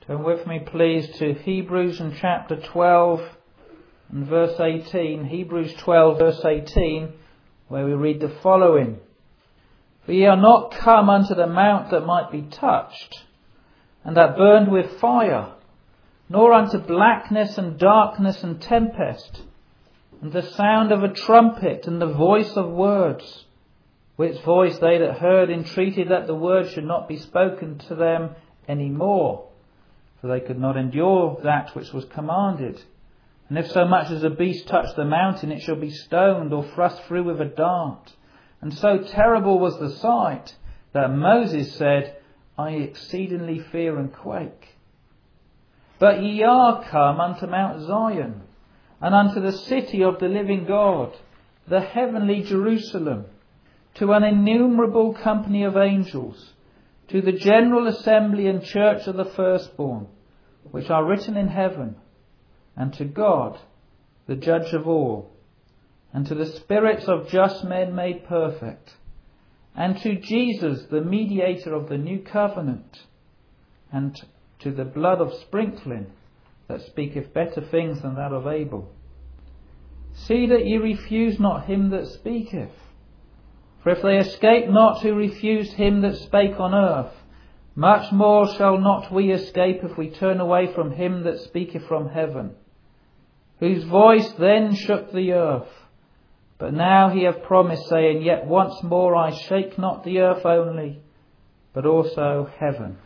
Turn with me please to Hebrews in chapter 12 and verse 18. Hebrews 12 verse 18, where we read the following. For ye are not come unto the mount that might be touched, and that burned with fire, nor unto blackness and darkness and tempest, and the sound of a trumpet and the voice of words, which voice they that heard entreated that the word should not be spoken to them any more, for they could not endure that which was commanded. And if so much as a beast touch the mountain, it shall be stoned or thrust through with a dart. And so terrible was the sight that Moses said, I exceedingly fear and quake. But ye are come unto Mount Zion, and unto the city of the living God, the heavenly Jerusalem, to an innumerable company of angels, to the general assembly and church of the firstborn, which are written in heaven, and to God, the judge of all, and to the spirits of just men made perfect, and to Jesus, the mediator of the new covenant, and to the blood of sprinkling, that speaketh better things than that of Abel. See that ye refuse not him that speaketh. For if they escape not who refused him that spake on earth, much more shall not we escape if we turn away from him that speaketh from heaven, whose voice then shook the earth. But now he hath promised, saying, Yet once more I shake not the earth only, but also heaven.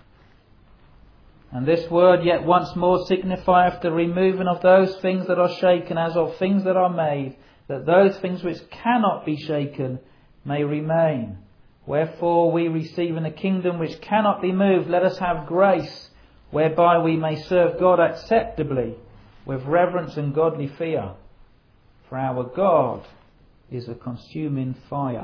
And this word, yet once more, signifieth the removing of those things that are shaken, as of things that are made, that those things which cannot be shaken may remain. Wherefore we, receiving a kingdom which cannot be moved, let us have grace, whereby we may serve God acceptably, with reverence and godly fear. For our God is a consuming fire.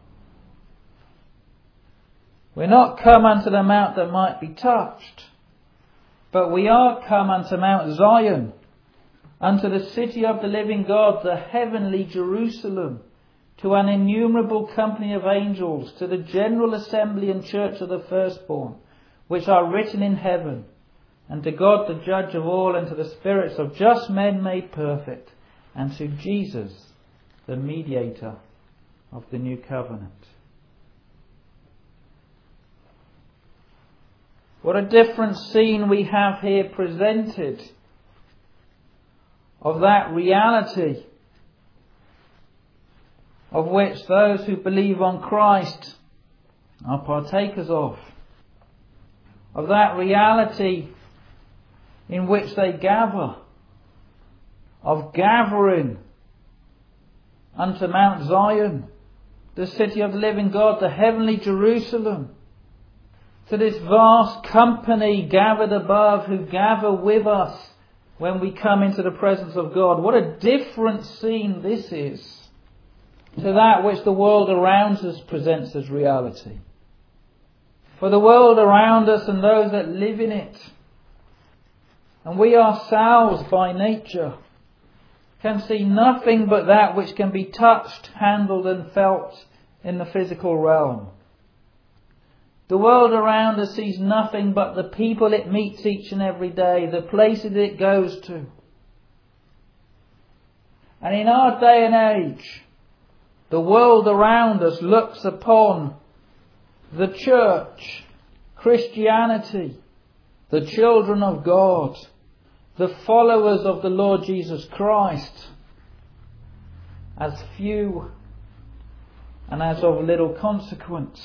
We're not come unto the mount that might be touched, but we are come unto Mount Zion, unto the city of the living God, the heavenly Jerusalem, to an innumerable company of angels, to the general assembly and church of the firstborn, which are written in heaven, and to God the judge of all, and to the spirits of just men made perfect, and to Jesus, the mediator of the new covenant. What a different scene we have here presented of that reality of which those who believe on Christ are partakers of that reality in which they gather, of gathering unto Mount Zion, the city of the living God, the heavenly Jerusalem, to this vast company gathered above who gather with us when we come into the presence of God. What a different scene this is to that which the world around us presents as reality. For the world around us and those that live in it, and we ourselves by nature, can see nothing but that which can be touched, handled and felt in the physical realm. The world around us sees nothing but the people it meets each and every day, the places it goes to. And in our day and age, the world around us looks upon the church, Christianity, the children of God, the followers of the Lord Jesus Christ, as few and as of little consequence.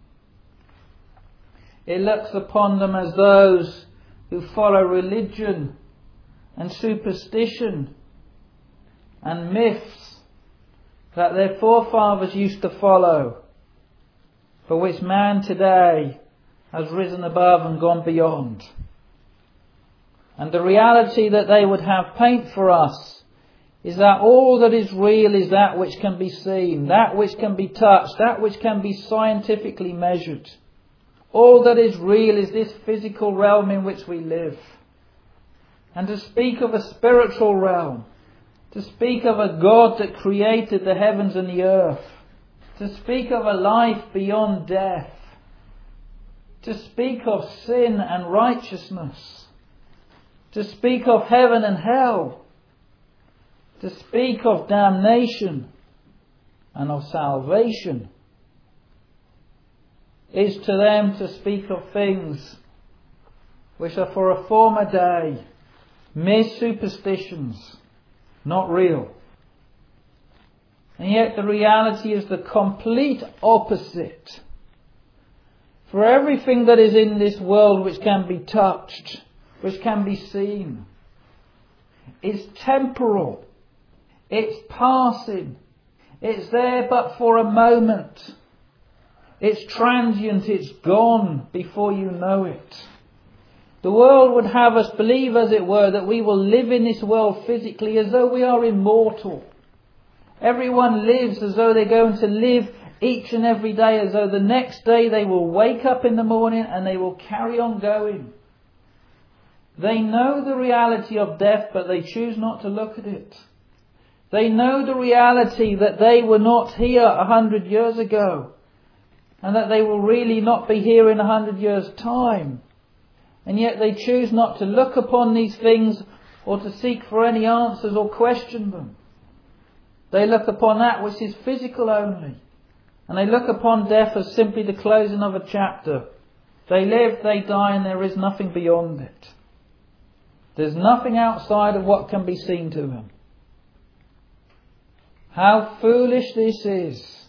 It looks upon them as those who follow religion and superstition and myths that their forefathers used to follow, for which man today has risen above and gone beyond. And the reality that they would have paint for us is that all that is real is that which can be seen, that which can be touched, that which can be scientifically measured. All that is real is this physical realm in which we live. And to speak of a spiritual realm, to speak of a God that created the heavens and the earth, to speak of a life beyond death, to speak of sin and righteousness, to speak of heaven and hell, to speak of damnation and of salvation, is to them to speak of things which are for a former day, mere superstitions, not real. And yet the reality is the complete opposite. For everything that is in this world which can be touched, which can be seen, is temporal. It's passing. It's there but for a moment. It's transient. It's gone before you know it. The world would have us believe, as it were, that we will live in this world physically as though we are immortal. Everyone lives as though they're going to live each and every day, as though the next day they will wake up in the morning and they will carry on going. They know the reality of death, but they choose not to look at it. They know the reality that they were not here 100 years ago, and that they will really not be here in 100 years' time. And yet they choose not to look upon these things or to seek for any answers or question them. They look upon that which is physical only. And they look upon death as simply the closing of a chapter. They live, they die, and there is nothing beyond it. There's nothing outside of what can be seen to them. How foolish this is.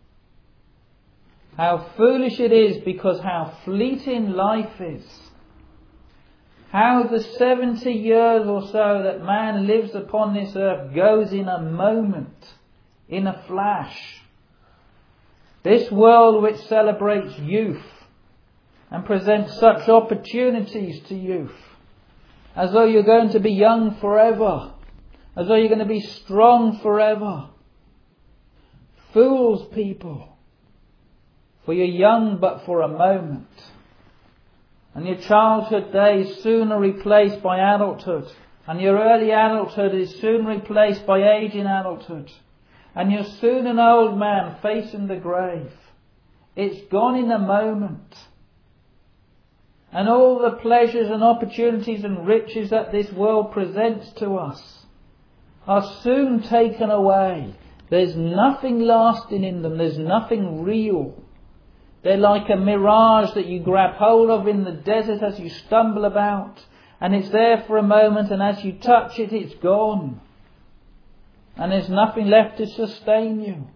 How foolish it is, because how fleeting life is. How the 70 years or so that man lives upon this earth goes in a moment, in a flash. This world which celebrates youth and presents such opportunities to youth, as though you're going to be young forever, as though you're going to be strong forever, fools people, for you're young but for a moment. And your childhood days soon are replaced by adulthood. And your early adulthood is soon replaced by age in adulthood. And you're soon an old man facing the grave. It's gone in a moment. And all the pleasures and opportunities and riches that this world presents to us are soon taken away. There's nothing lasting in them. There's nothing real. They're like a mirage that you grab hold of in the desert as you stumble about. And it's there for a moment, and as you touch it, it's gone. And there's nothing left to sustain you.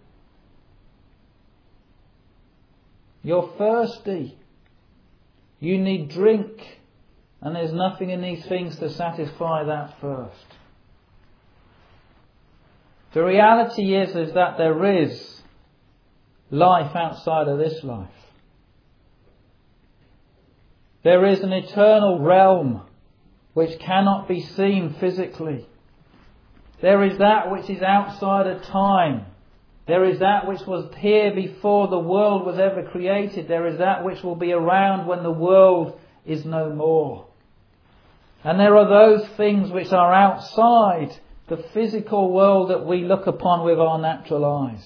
You're thirsty. You need drink. And there's nothing in these things to satisfy that thirst. The reality is that there is life outside of this life. There is an eternal realm which cannot be seen physically. There is that which is outside of time. There is that which was here before the world was ever created. There is that which will be around when the world is no more. And there are those things which are outside the physical world that we look upon with our natural eyes.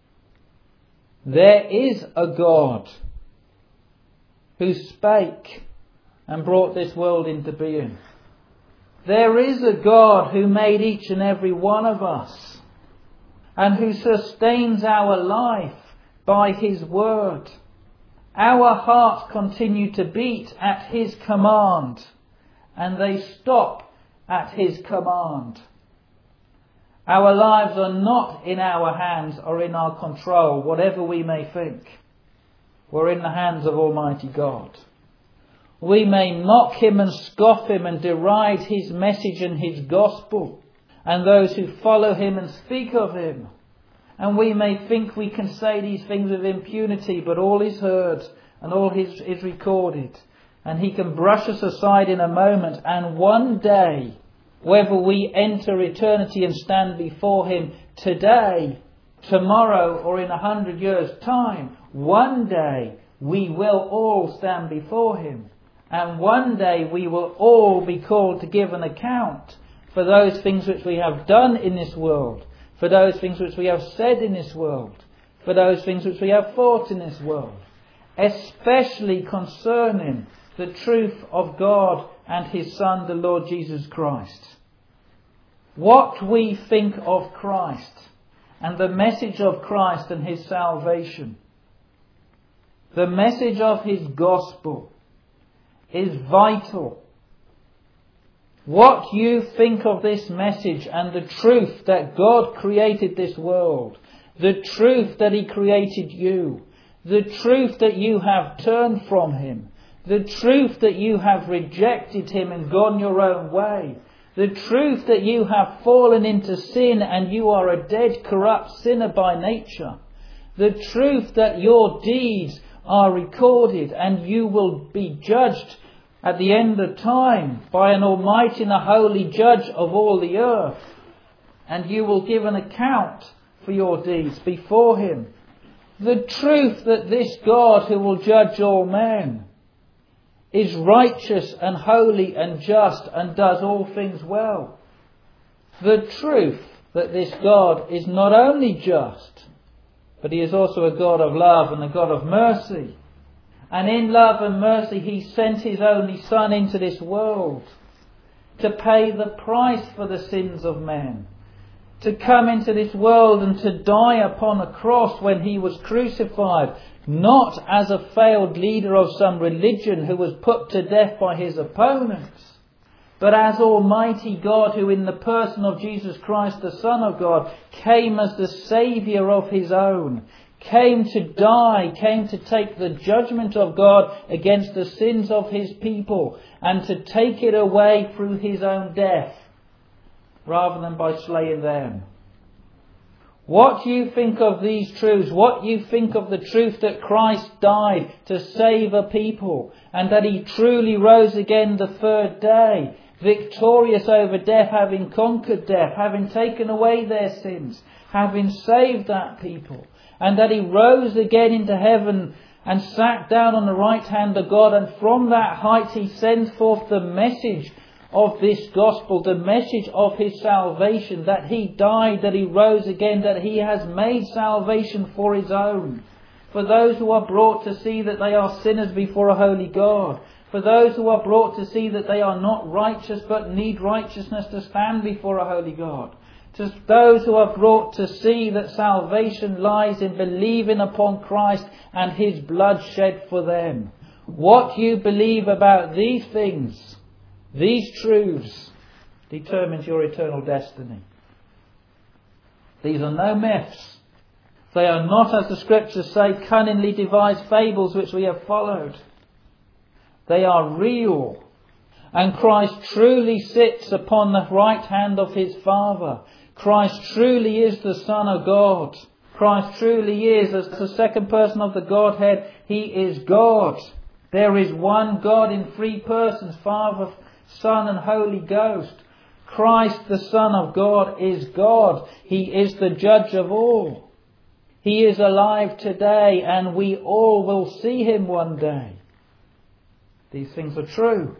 There is a God who spake and brought this world into being. There is a God who made each and every one of us and who sustains our life by His word. Our hearts continue to beat at His command, and they stop at His command. Our lives are not in our hands or in our control, whatever we may think. We're in the hands of Almighty God. We may mock Him and scoff Him and deride His message and His gospel and those who follow Him and speak of Him. And we may think we can say these things with impunity, but all is heard and all is recorded. And He can brush us aside in a moment, and one day, whether we enter eternity and stand before Him today, tomorrow, or in 100 years' time, one day we will all stand before Him. And one day we will all be called to give an account for those things which we have done in this world, for those things which we have said in this world, for those things which we have thought in this world, especially concerning the truth of God and His Son, the Lord Jesus Christ. What we think of Christ and the message of Christ and His salvation, the message of His gospel, is vital. What you think of this message and the truth that God created this world, the truth that He created you, the truth that you have turned from Him, the truth that you have rejected Him and gone your own way, the truth that you have fallen into sin and you are a dead, corrupt sinner by nature, the truth that your deeds are recorded and you will be judged at the end of time by an almighty and a holy judge of all the earth, and you will give an account for your deeds before Him. The truth that this God who will judge all men is righteous and holy and just and does all things well. The truth that this God is not only just, but He is also a God of love and a God of mercy. And in love and mercy He sent His only Son into this world to pay the price for the sins of men, to come into this world and to die upon a cross when He was crucified, not as a failed leader of some religion who was put to death by his opponents, but as Almighty God, who in the person of Jesus Christ, the Son of God, came as the Saviour of His own, came to die, came to take the judgment of God against the sins of His people, and to take it away through His own death, rather than by slaying them. What you think of these truths, what you think of the truth that Christ died to save a people, and that He truly rose again the third day, victorious over death, having conquered death, having taken away their sins, having saved that people, and that He rose again into heaven and sat down on the right hand of God, and from that height He sends forth the message of this gospel, the message of His salvation, that He died, that He rose again, that He has made salvation for His own, for those who are brought to see that they are sinners before a holy God, for those who are brought to see that they are not righteous but need righteousness to stand before a holy God, to those who are brought to see that salvation lies in believing upon Christ and His blood shed for them. What you believe about these things, these truths, determines your eternal destiny. These are no myths. They are not, as the Scriptures say, cunningly devised fables which we have followed. They are real. And Christ truly sits upon the right hand of His Father. Christ truly is the Son of God. Christ truly is, as the second person of the Godhead, He is God. There is one God in three persons, Father, Son and Holy Ghost. Christ, the Son of God, is God. He is the judge of all. He is alive today, and we all will see Him one day. These things are true.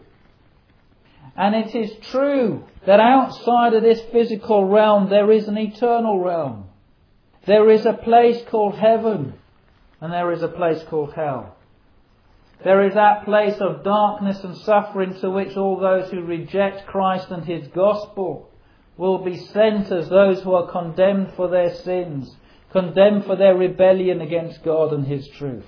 And it is true that outside of this physical realm there is an eternal realm. There is a place called heaven, and there is a place called hell. There is that place of darkness and suffering to which all those who reject Christ and His gospel will be sent as those who are condemned for their sins, condemned for their rebellion against God and His truth.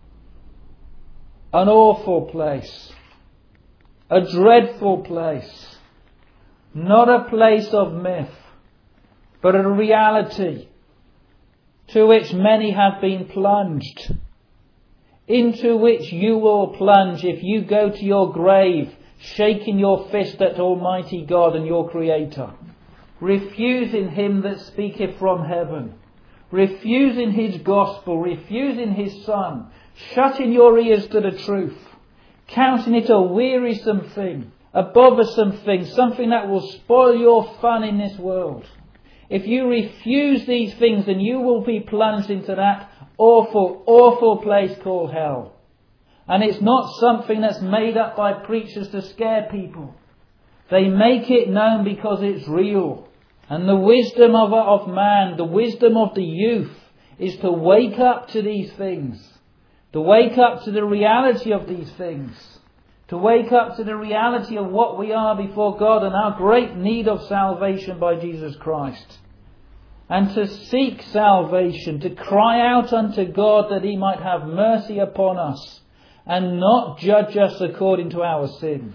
An awful place. A dreadful place. Not a place of myth, but a reality to which many have been plunged, into which you will plunge if you go to your grave shaking your fist at Almighty God and your Creator, refusing Him that speaketh from heaven, refusing His gospel, refusing His Son, shutting your ears to the truth, counting it a wearisome thing, a bothersome thing, something that will spoil your fun in this world. If you refuse these things, then you will be plunged into that awful, awful place called hell. And it's not something that's made up by preachers to scare people. They make it known because it's real. And the wisdom of man, the wisdom of the youth, is to wake up to these things. To wake up to the reality of these things. To wake up to the reality of what we are before God and our great need of salvation by Jesus Christ. And to seek salvation, to cry out unto God that He might have mercy upon us and not judge us according to our sins.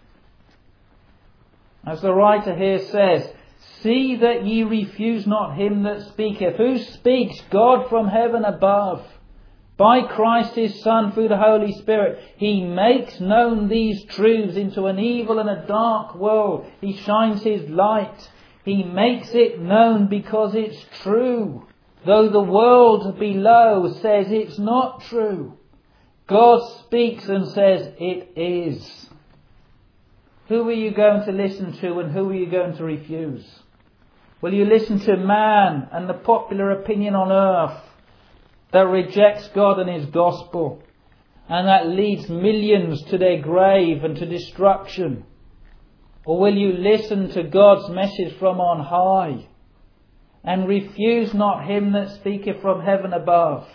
As the writer here says, see that ye refuse not him that speaketh. Who speaks? God from heaven above. By Christ His Son through the Holy Spirit. He makes known these truths into an evil and a dark world. He shines His light. He makes it known because it's true. Though the world below says it's not true. God speaks and says it is. Who are you going to listen to and who are you going to refuse? Will you listen to man and the popular opinion on earth that rejects God and His gospel and that leads millions to their grave and to destruction? Or will you listen to God's message from on high and refuse not Him that speaketh from heaven above?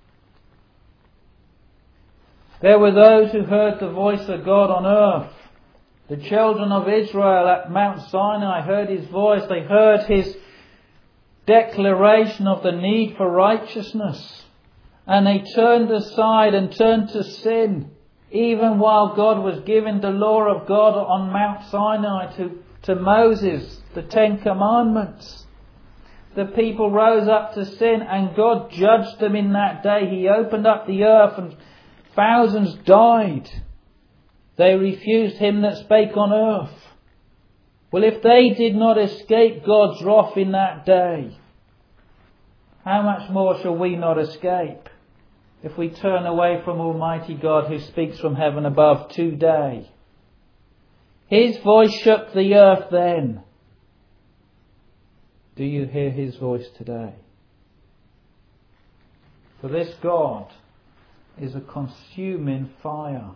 There were those who heard the voice of God on earth. The children of Israel at Mount Sinai heard His voice. They heard His declaration of the need for righteousness. And they turned aside and turned to sin. Even while God was giving the law of God on Mount Sinai to Moses, the Ten Commandments. The people rose up to sin and God judged them in that day. He opened up the earth and thousands died. They refused Him that spake on earth. Well, if they did not escape God's wrath in that day, how much more shall we not escape if we turn away from Almighty God who speaks from heaven above today? His voice shook the earth then. Do you hear His voice today? For this God is a consuming fire.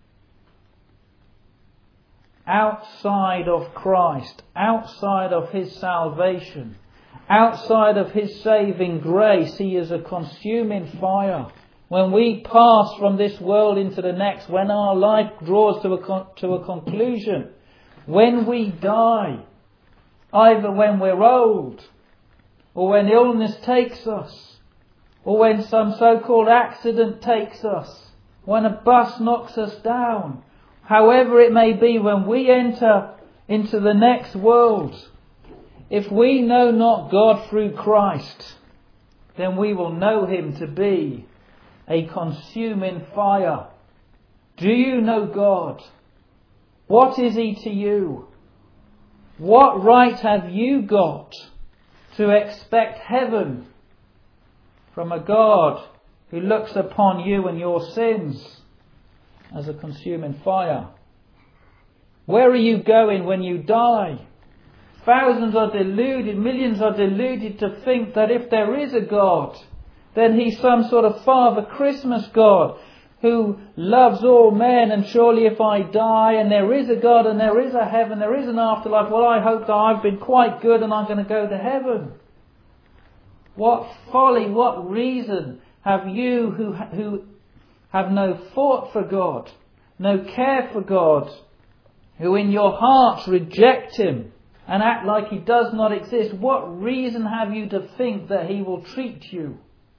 Outside of Christ, outside of His salvation, outside of His saving grace, He is a consuming fire. When we pass from this world into the next, when our life draws to a conclusion, when we die, either when we're old, or when illness takes us, or when some so-called accident takes us, when a bus knocks us down, however it may be, when we enter into the next world, if we know not God through Christ, then we will know Him to be a consuming fire. Do you know God? What is He to you? What right have you got to expect heaven from a God who looks upon you and your sins as a consuming fire? Where are you going when you die? Thousands are deluded, millions are deluded to think that if there is a God, then He's some sort of Father Christmas God who loves all men, and surely if I die and there is a God and there is a heaven, there is an afterlife, well, I hope that I've been quite good and I'm going to go to heaven. What folly, what reason have you who have no thought for God, no care for God, who in your hearts reject Him and act like He does not exist, what reason have you to think that He will treat you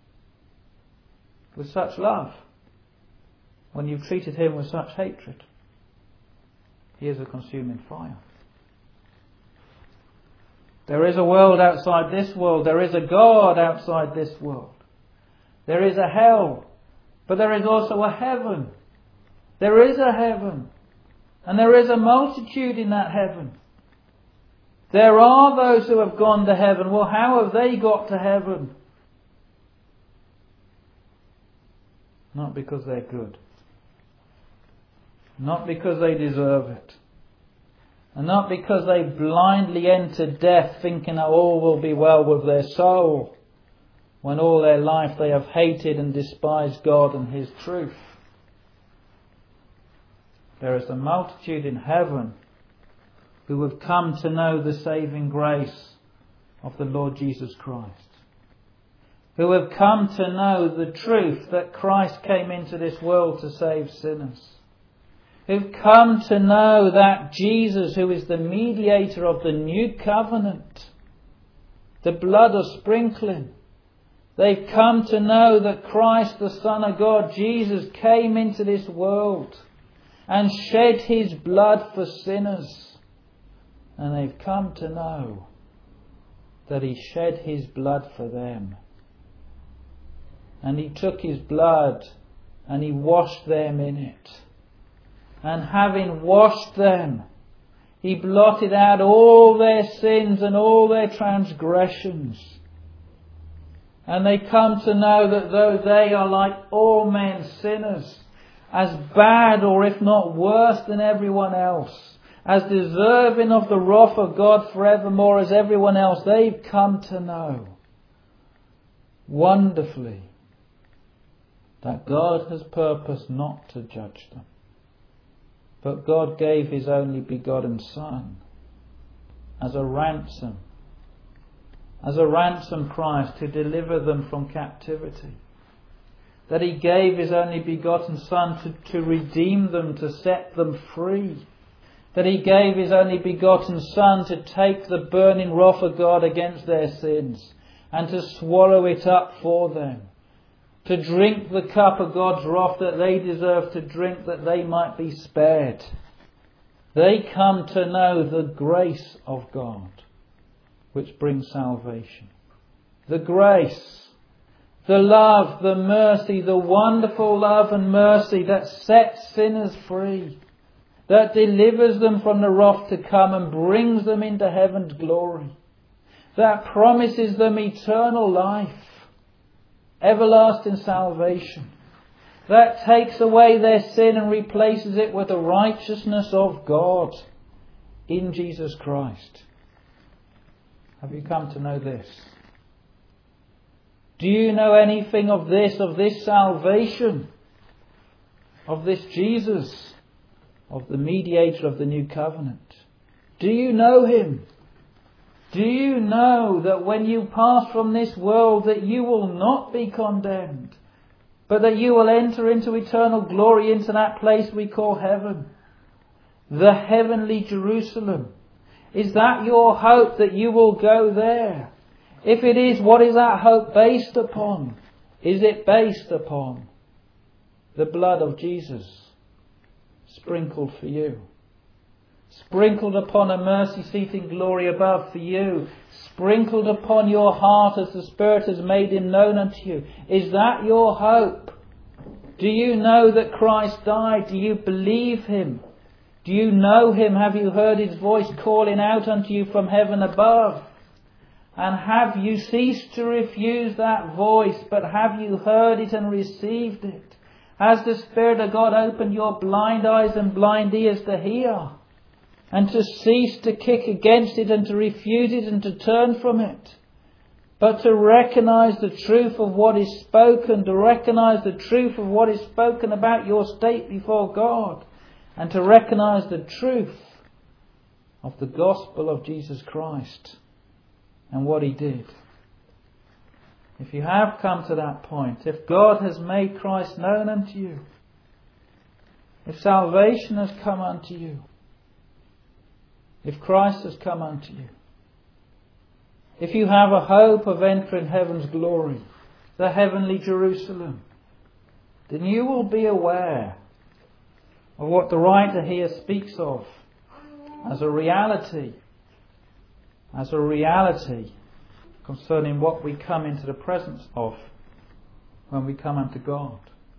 with such love when you've treated Him with such hatred? He is a consuming fire. There is a world outside this world. There is a God outside this world. There is a hell. But there is also a heaven. There is a heaven. And there is a multitude in that heaven. There are those who have gone to heaven. Well, how have they got to heaven? Not because they're good. Not because they deserve it. And not because they blindly enter death thinking that all will be well with their soul, when all their life they have hated and despised God and His truth. There is a multitude in heaven who have come to know the saving grace of the Lord Jesus Christ. Who have come to know the truth that Christ came into this world to save sinners. who've come to know that Jesus, who is the mediator of the new covenant, the blood of sprinkling. They've come to know that Christ, the Son of God, Jesus, came into this world and shed his blood for sinners. And they've come to know that he shed his blood for them. And he took his blood and he washed them in it. And having washed them, he blotted out all their sins and all their transgressions. And they come to know that though they are like all men sinners, as bad or if not worse than everyone else, as deserving of the wrath of God forevermore as everyone else, they've come to know wonderfully that God has purposed not to judge them. But God gave his only begotten Son as a ransom price to deliver them from captivity. That he gave his only begotten Son to redeem them, to set them free. That he gave his only begotten Son to take the burning wrath of God against their sins and to swallow it up for them. To drink the cup of God's wrath that they deserve to drink, that they might be spared. They come to know the grace of God, which brings salvation. The grace, the love, the mercy, the wonderful love and mercy that sets sinners free, that delivers them from the wrath to come and brings them into heaven's glory, that promises them eternal life, everlasting salvation, that takes away their sin and replaces it with the righteousness of God in Jesus Christ. Have you come to know this? Do you know anything of this salvation, of this Jesus, of the mediator of the new covenant? Do you know him? Do you know that when you pass from this world that you will not be condemned, but that you will enter into eternal glory, into that place we call heaven, the heavenly Jerusalem? Is that your hope, that you will go there? If it is, what is that hope based upon? Is it based upon the blood of Jesus sprinkled for you? Sprinkled upon a mercy seat in glory above for you. Sprinkled upon your heart as the Spirit has made him known unto you. Is that your hope? Do you know that Christ died? Do you believe him? Do you know him? Have you heard his voice calling out unto you from heaven above? And have you ceased to refuse that voice, but have you heard it and received it? Has the Spirit of God opened your blind eyes and blind ears to hear? And to cease to kick against it and to refuse it and to turn from it. But to recognise the truth of what is spoken, to recognise the truth of what is spoken about your state before God. And to recognise the truth of the gospel of Jesus Christ and what he did. If you have come to that point, if God has made Christ known unto you, if salvation has come unto you, if Christ has come unto you, if you have a hope of entering heaven's glory, the heavenly Jerusalem, then you will be aware of what the writer here speaks of as a reality concerning what we come into the presence of when we come unto God.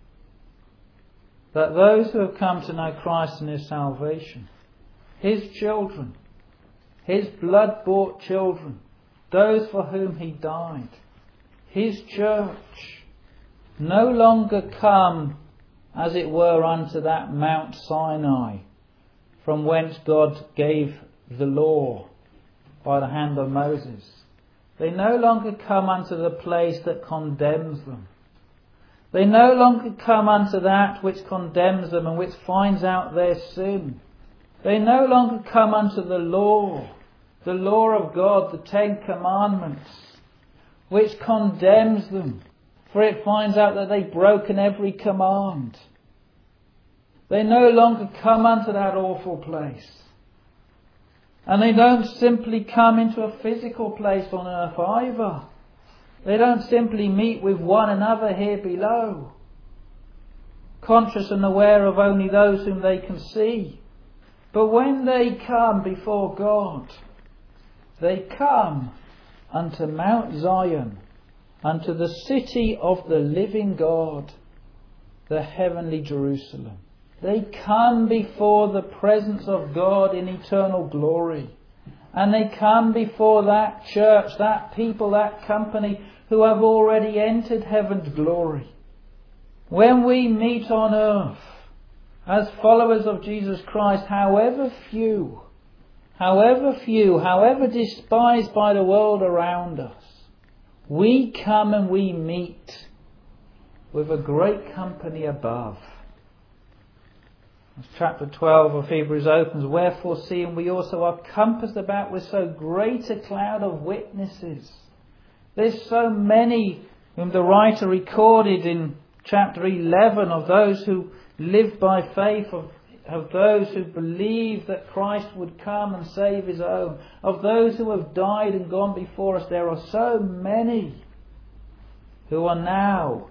That those who have come to know Christ and his salvation, his children, his blood-bought children, those for whom he died, his church, no longer come, as it were, unto that Mount Sinai, from whence God gave the law by the hand of Moses. They no longer come unto the place that condemns them. They no longer come unto that which condemns them and which finds out their sin. They no longer come unto the law of God, the 10 Commandments, which condemns them, for it finds out that they've broken every command. They no longer come unto that awful place. And they don't simply come into a physical place on earth either. They don't simply meet with one another here below, conscious and aware of only those whom they can see. But when they come before God, they come unto Mount Zion, unto the city of the living God, the heavenly Jerusalem. They come before the presence of God in eternal glory. And they come before that church, that people, that company who have already entered heaven's glory. When we meet on earth as followers of Jesus Christ, however few, however despised by the world around us, we come and we meet with a great company above. As chapter 12 of Hebrews opens, wherefore seeing we also are compassed about with so great a cloud of witnesses. There's so many whom the writer recorded in chapter 11 of those who live by faith, of those who believe that Christ would come and save his own, of those who have died and gone before us. There are so many who are now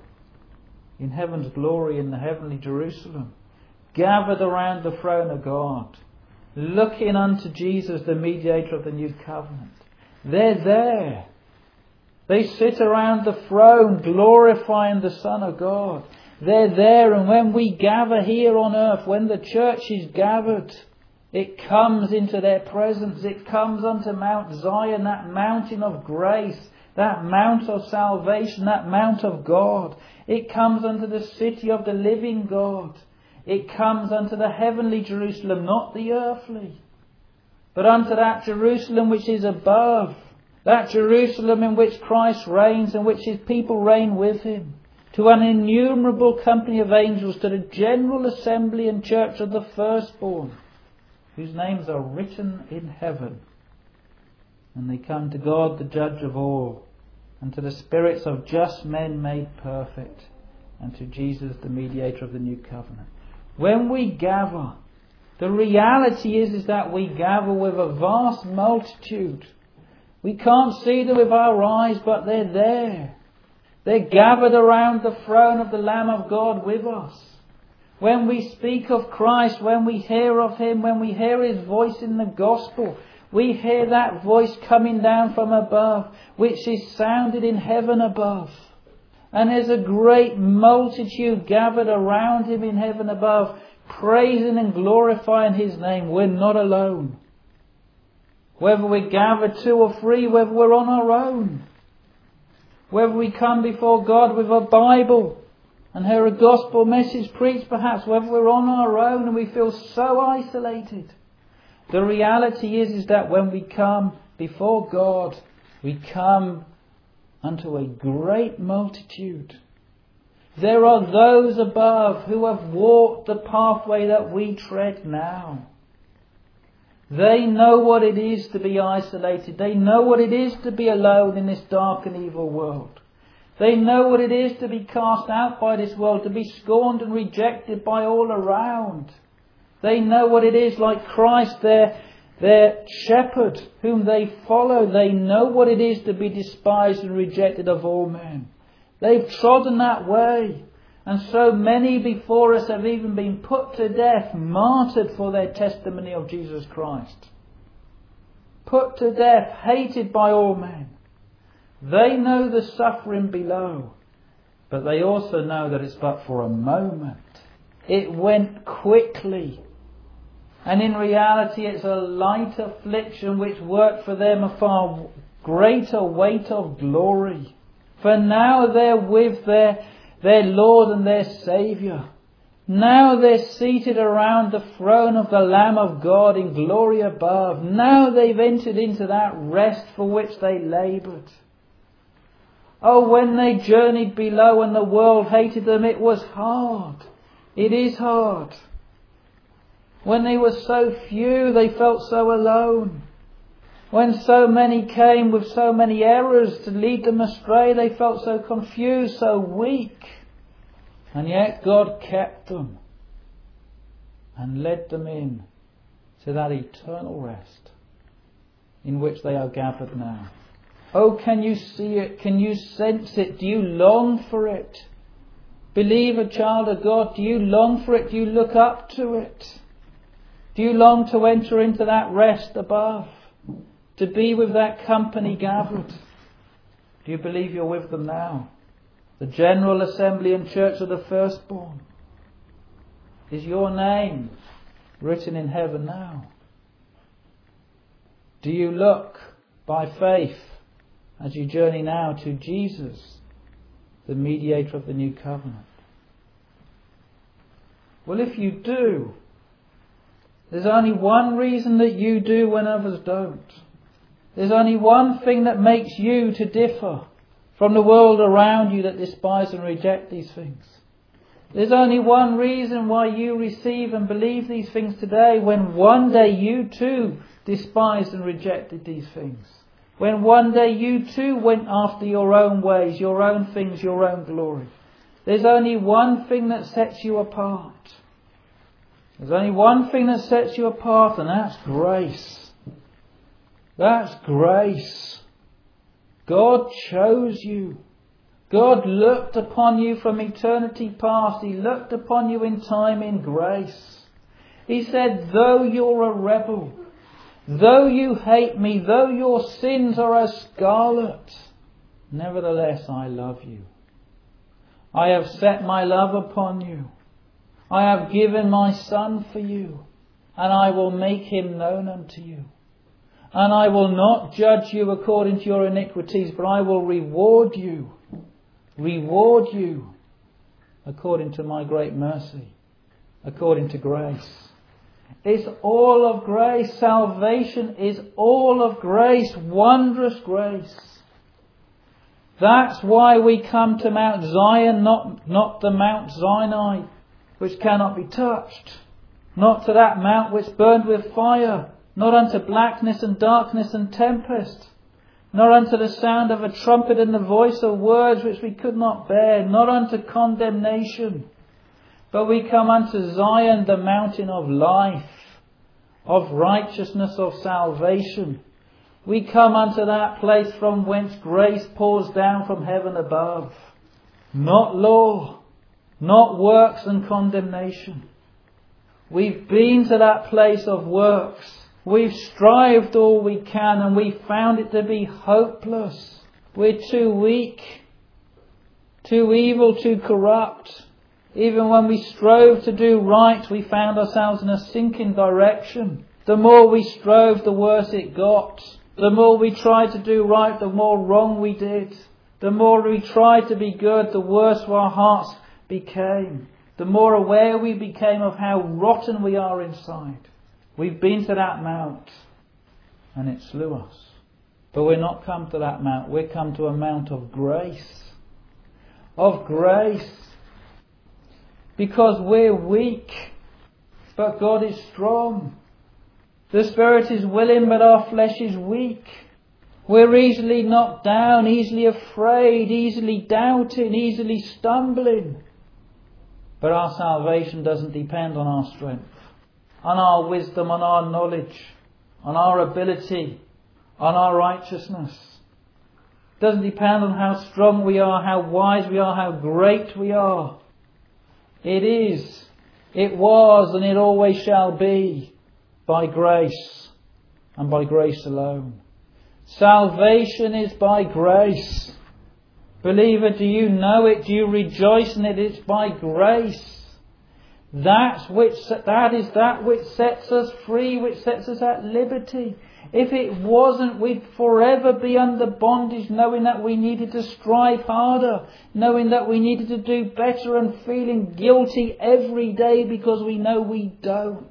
in heaven's glory in the heavenly Jerusalem, gathered around the throne of God, looking unto Jesus, the mediator of the new covenant. They're there. They sit around the throne glorifying the Son of God. They're there, and when we gather here on earth, when the church is gathered, it comes into their presence. It comes unto Mount Zion, that mountain of grace, that mount of salvation, that mount of God. It comes unto the city of the living God. It comes unto the heavenly Jerusalem, not the earthly, but unto that Jerusalem which is above, that Jerusalem in which Christ reigns and which his people reign with him, to an innumerable company of angels, to the general assembly and church of the firstborn, whose names are written in heaven. And they come to God, the judge of all, and to the spirits of just men made perfect, and to Jesus, the mediator of the new covenant. When we gather, the reality is that we gather with a vast multitude. We can't see them with our eyes, but they're there. They're gathered around the throne of the Lamb of God with us. When we speak of Christ, when we hear of him, when we hear his voice in the gospel, we hear that voice coming down from above, which is sounded in heaven above. And there's a great multitude gathered around him in heaven above, praising and glorifying his name. We're not alone. Whether we gather 2 or 3, whether we're on our own, whether we come before God with a Bible and hear a gospel message preached, perhaps, whether we're on our own and we feel so isolated. The reality is that when we come before God, we come unto a great multitude. There are those above who have walked the pathway that we tread now. They know what it is to be isolated. They know what it is to be alone in this dark and evil world. They know what it is to be cast out by this world, to be scorned and rejected by all around. They know what it is, like Christ, their shepherd whom they follow. They know what it is to be despised and rejected of all men. They've trodden that way. And so many before us have even been put to death, martyred for their testimony of Jesus Christ. Put to death, hated by all men. They know the suffering below, but they also know that it's but for a moment. It went quickly. And in reality it's a light affliction which worked for them a far greater weight of glory. For now they're with their Lord and their Saviour. Now they're seated around the throne of the Lamb of God in glory above. Now they've entered into that rest for which they laboured. Oh, when they journeyed below and the world hated them, it was hard. It is hard. When they were so few, they felt so alone. When so many came with so many errors to lead them astray, they felt so confused, so weak. And yet God kept them. and led them in to that eternal rest in which they are gathered now. Oh, can you see it? Can you sense it? Do you long for it? Believer, child of God, do you long for it? Do you look up to it? Do you long to enter into that rest above? To be with that company gathered? Do you believe you're with them now? The General Assembly and Church of the Firstborn. Is your name written in heaven now? Do you look by faith as you journey now to Jesus, the mediator of the new covenant? Well, if you do, there's only one reason that you do when others don't. There's only one thing that makes you to differ from the world around you that despise and reject these things. There's only one reason why you receive and believe these things today, when one day you too despised and rejected these things. When one day you too went after your own ways, your own things, your own glory. There's only one thing that sets you apart. There's only one thing that sets you apart, and that's grace. That's grace. God chose you. God looked upon you from eternity past. He looked upon you in time in grace. He said, though you're a rebel, though you hate me, though your sins are as scarlet, nevertheless I love you. I have set my love upon you. I have given my Son for you, and I will make him known unto you. And I will not judge you according to your iniquities, but I will reward you according to my great mercy, according to grace. It's all of grace. Salvation is all of grace, wondrous grace. That's why we come to Mount Zion, not the Mount Sinai, which cannot be touched. Not to that mount which burned with fire. Not unto blackness and darkness and tempest. Not unto the sound of a trumpet and the voice of words which we could not bear. Not unto condemnation. But we come unto Zion, the mountain of life, of righteousness, of salvation. We come unto that place from whence grace pours down from heaven above. Not law, not works and condemnation. We've been to that place of works. We've strived all we can, and we found it to be hopeless. We're too weak, too evil, too corrupt. Even when we strove to do right, we found ourselves in a sinking direction. The more we strove, the worse it got. The more we tried to do right, the more wrong we did. The more we tried to be good, the worse our hearts became. The more aware we became of how rotten we are inside. We've been to that mount, and it slew us. But we're not come to that mount. We're come to a mount of grace. Of grace. Because we're weak, but God is strong. The Spirit is willing, but our flesh is weak. We're easily knocked down, easily afraid, easily doubting, easily stumbling. But our salvation doesn't depend on our strength, on our wisdom, on our knowledge, on our ability, on our righteousness. It doesn't depend on how strong we are, how wise we are, how great we are. It is, it was, and it always shall be by grace and by grace alone. Salvation is by grace. Believer, do you know it? Do you rejoice in it? It's by grace. That is that which sets us free, which sets us at liberty. If it wasn't, we'd forever be under bondage, knowing that we needed to strive harder, knowing that we needed to do better, and feeling guilty every day because we know we don't.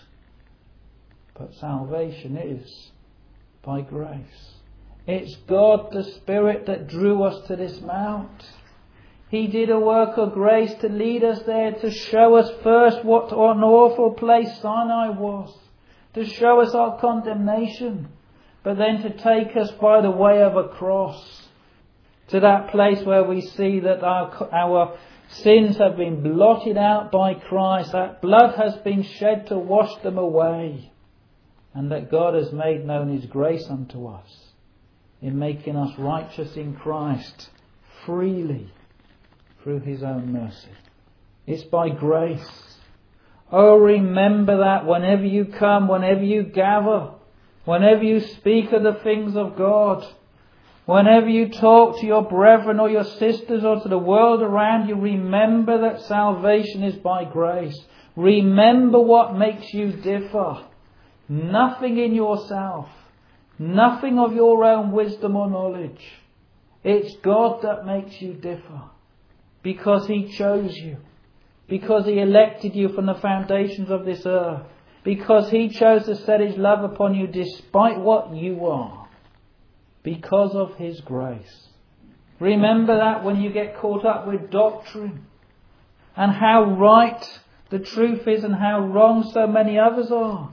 But salvation is by grace. It's God the Spirit that drew us to this mount. He did a work of grace to lead us there, to show us first what an awful place Sinai was, to show us our condemnation, but then to take us by the way of a cross to that place where we see that our Sins have been blotted out by Christ. That blood has been shed to wash them away. And that God has made known His grace unto us in making us righteous in Christ freely through His own mercy. It's by grace. Oh, remember that whenever you come, whenever you gather, whenever you speak of the things of God, whenever you talk to your brethren or your sisters or to the world around you, remember that salvation is by grace. Remember what makes you differ. Nothing in yourself. Nothing of your own wisdom or knowledge. It's God that makes you differ. Because He chose you. Because He elected you from the foundations of this earth. Because He chose to set His love upon you despite what you are. Because of His grace. Remember that when you get caught up with doctrine. And how right the truth is and how wrong so many others are.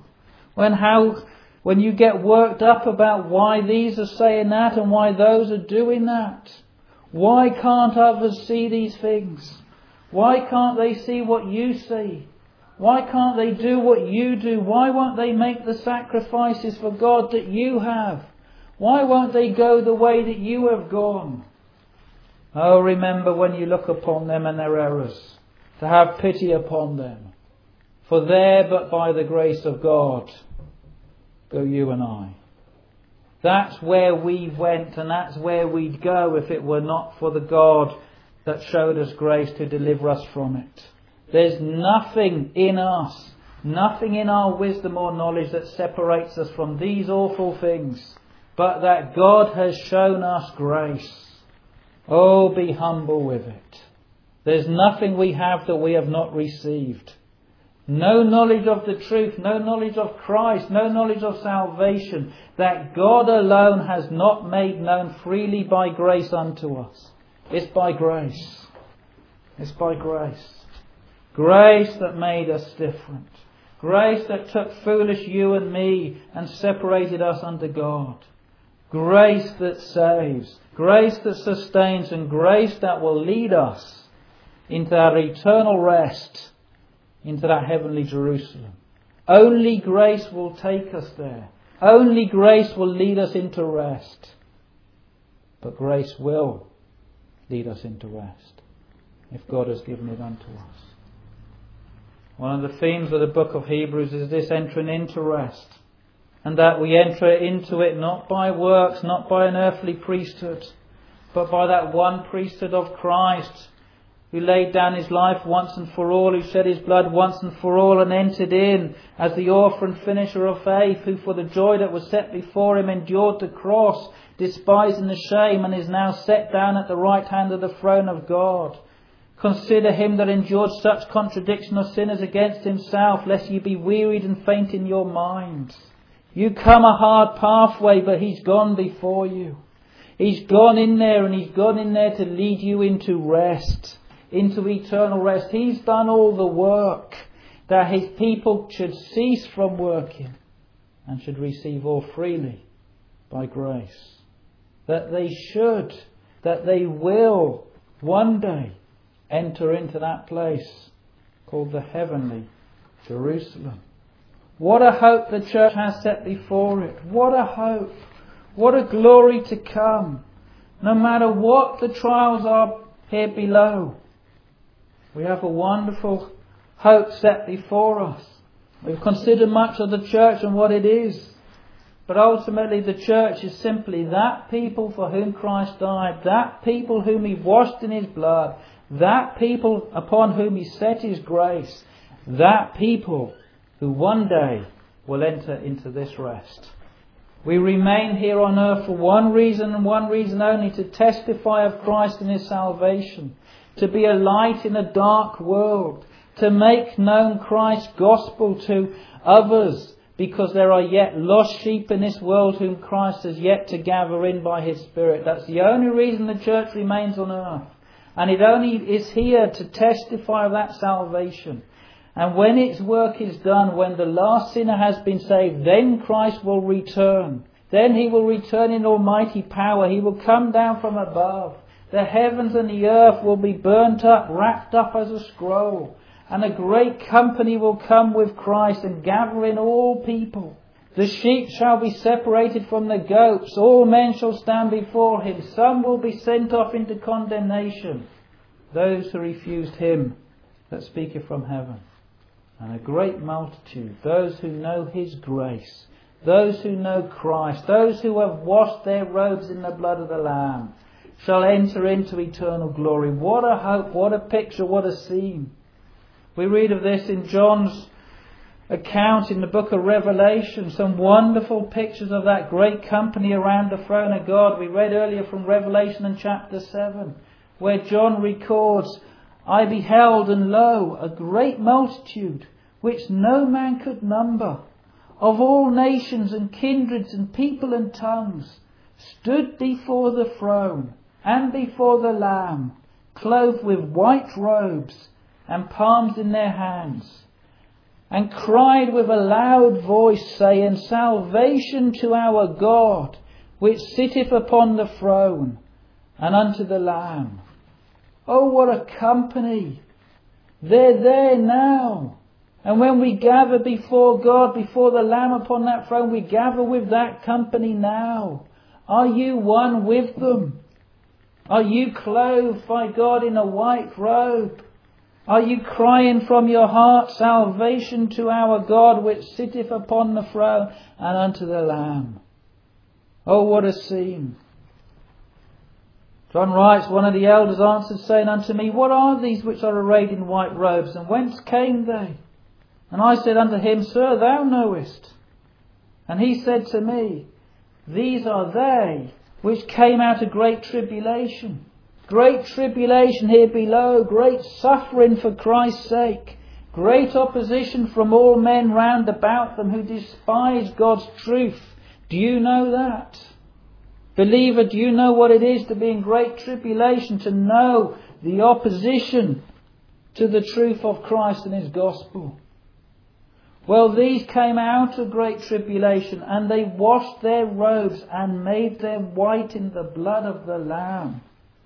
When you get worked up about why these are saying that and why those are doing that. Why can't others see these things? Why can't they see what you see? Why can't they do what you do? Why won't they make the sacrifices for God that you have? Why won't they go the way that you have gone? Oh, remember when you look upon them and their errors, to have pity upon them. For there, but by the grace of God, go you and I. That's where we went, and that's where we'd go if it were not for the God that showed us grace to deliver us from it. There's nothing in us, nothing in our wisdom or knowledge that separates us from these awful things, but that God has shown us grace. Oh, be humble with it. There's nothing we have that we have not received. No knowledge of the truth, no knowledge of Christ, no knowledge of salvation, that God alone has not made known freely by grace unto us. It's by grace. It's by grace. Grace that made us different. Grace that took foolish you and me and separated us unto God. Grace that saves. Grace that sustains, and grace that will lead us into our eternal rest, into that heavenly Jerusalem. Only grace will take us there. Only grace will lead us into rest. But grace will lead us into rest if God has given it unto us. One of the themes of the book of Hebrews is this entering into rest. And that we enter into it not by works, not by an earthly priesthood, but by that one priesthood of Christ, who laid down His life once and for all, who shed His blood once and for all, and entered in as the author and finisher of faith, who for the joy that was set before Him endured the cross, despising the shame, and is now set down at the right hand of the throne of God. Consider Him that endured such contradiction of sinners against Himself, lest ye be wearied and faint in your minds. You come a hard pathway, but He's gone before you. He's gone in there, and He's gone in there to lead you into rest, into eternal rest. He's done all the work that His people should cease from working and should receive all freely by grace. That they will one day enter into that place called the heavenly Jerusalem. What a hope the church has set before it. What a hope. What a glory to come. No matter what the trials are here below, we have a wonderful hope set before us. We've considered much of the church and what it is. But ultimately the church is simply that people for whom Christ died, that people whom He washed in His blood, that people upon whom He set His grace, that people who one day will enter into this rest. We remain here on earth for one reason and one reason only, to testify of Christ and His salvation, to be a light in a dark world, to make known Christ's gospel to others, because there are yet lost sheep in this world whom Christ has yet to gather in by His Spirit. That's the only reason the church remains on earth. And it only is here to testify of that salvation. And when its work is done, when the last sinner has been saved, then Christ will return. Then He will return in almighty power. He will come down from above. The heavens and the earth will be burnt up, wrapped up as a scroll. And a great company will come with Christ and gather in all people. The sheep shall be separated from the goats. All men shall stand before him. Some will be sent off into condemnation, those who refused him that speaketh from heaven. And a great multitude, those who know his grace, those who know Christ, those who have washed their robes in the blood of the Lamb, shall enter into eternal glory. What a hope, what a picture, what a scene. We read of this in John's account in the book of Revelation, some wonderful pictures of that great company around the throne of God. We read earlier from Revelation in chapter 7, where John records, I beheld, and lo, a great multitude, which no man could number, of all nations and kindreds and people and tongues, stood before the throne and before the Lamb, clothed with white robes and palms in their hands, and cried with a loud voice, saying, Salvation to our God, which sitteth upon the throne, and unto the Lamb. Oh, what a company! They're there now. And when we gather before God, before the Lamb upon that throne, we gather with that company now. Are you one with them? Are you clothed by God in a white robe? Are you crying from your heart, Salvation to our God, which sitteth upon the throne, and unto the Lamb? Oh, what a scene! John writes, one of the elders answered, saying unto me, What are these which are arrayed in white robes, and whence came they? And I said unto him, Sir, thou knowest. And he said to me, These are they which came out of great tribulation. Great tribulation here below, great suffering for Christ's sake, great opposition from all men round about them who despise God's truth. Do you know that? Believer, do you know what it is to be in great tribulation, to know the opposition to the truth of Christ and his gospel? Well, these came out of great tribulation, and they washed their robes and made them white in the blood of the Lamb.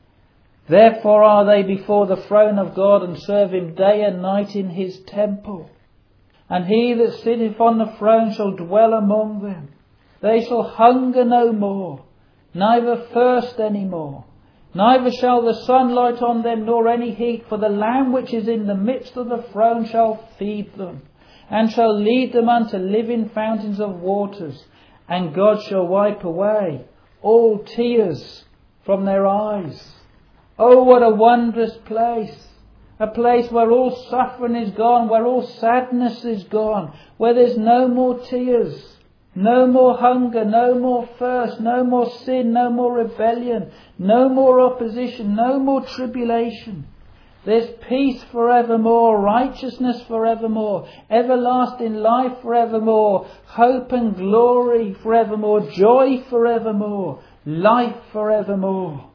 Therefore are they before the throne of God, and serve him day and night in his temple. And he that sitteth on the throne shall dwell among them. They shall hunger no more, neither thirst any more. Neither shall the sun light on them, nor any heat. For the Lamb which is in the midst of the throne shall feed them, and shall lead them unto living fountains of waters. And God shall wipe away all tears from their eyes. Oh, what a wondrous place. A place where all suffering is gone, where all sadness is gone, where there's no more tears, no more hunger, no more thirst, no more sin, no more rebellion, no more opposition, no more tribulation. There's peace forevermore, righteousness forevermore, everlasting life forevermore, hope and glory forevermore, joy forevermore, life forevermore.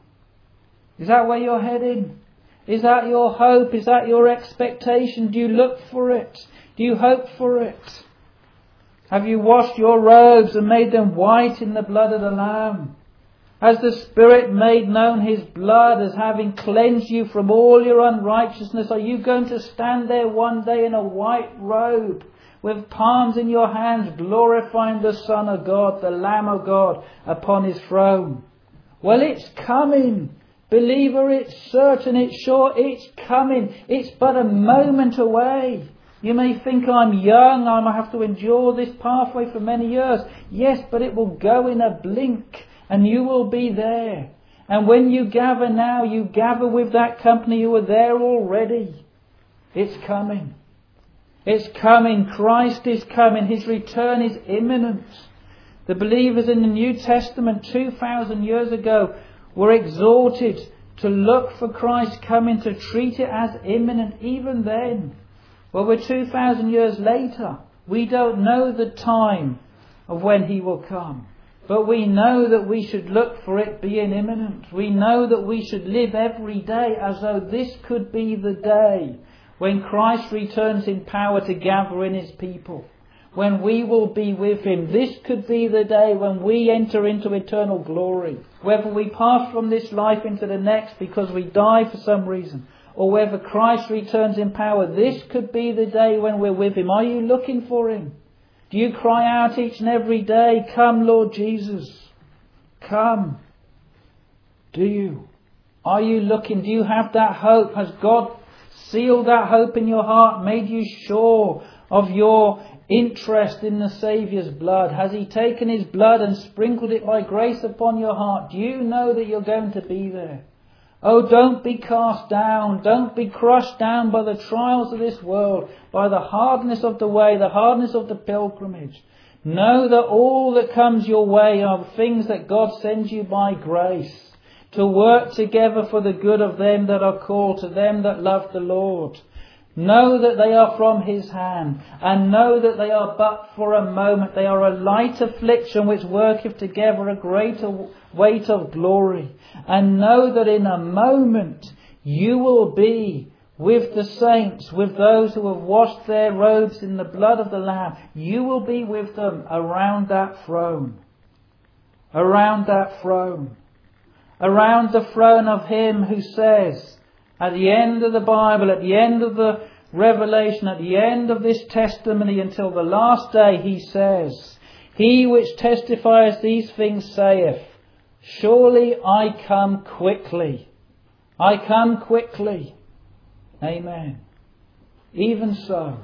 Is that where you're heading? Is that your hope? Is that your expectation? Do you look for it? Do you hope for it? Have you washed your robes and made them white in the blood of the Lamb? Has the Spirit made known his blood as having cleansed you from all your unrighteousness? Are you going to stand there one day in a white robe with palms in your hands, glorifying the Son of God, the Lamb of God, upon his throne? Well, it's coming. Believer, it's certain, it's sure, it's coming. It's but a moment away. You may think, I'm young, I might have to endure this pathway for many years. Yes, but it will go in a blink, and you will be there. And when you gather now, you gather with that company who are there already. It's coming. It's coming. Christ is coming. His return is imminent. The believers in the New Testament 2,000 years ago were exhorted to look for Christ coming, to treat it as imminent even then. Well, we're 2,000 years later. We don't know the time of when he will come. But we know that we should look for it being imminent. We know that we should live every day as though this could be the day when Christ returns in power to gather in his people. when we will be with Him. This could be the day when we enter into eternal glory. Whether we pass from this life into the next because we die for some reason, or whether Christ returns in power, this could be the day when we're with Him. Are you looking for Him? Do you cry out each and every day, "Come, Lord Jesus, come"? Do you? Are you looking? Do you have that hope? Has God sealed that hope in your heart, made you sure of your interest in the Saviour's blood? Has He taken His blood and sprinkled it by grace upon your heart? Do you know that you're going to be there? Oh, don't be cast down. Don't be crushed down by the trials of this world, by the hardness of the way, the hardness of the pilgrimage. Know that all that comes your way are things that God sends you by grace, to work together for the good of them that are called, to them that love the Lord. Know that they are from His hand, and know that they are but for a moment. They are a light affliction which worketh together a greater weight of glory. And know that in a moment you will be with the saints, with those who have washed their robes in the blood of the Lamb. You will be with them around that throne. Around that throne. Around the throne of Him who says, at the end of the Bible, at the end of the Revelation, at the end of this testimony until the last day, He says, "He which testifies these things saith, Surely I come quickly. I come quickly." Amen. Even so,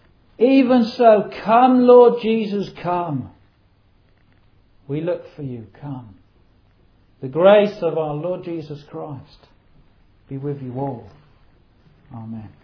come Lord Jesus, come. We look for you, come. The grace of our Lord Jesus Christ be with you all. Amen.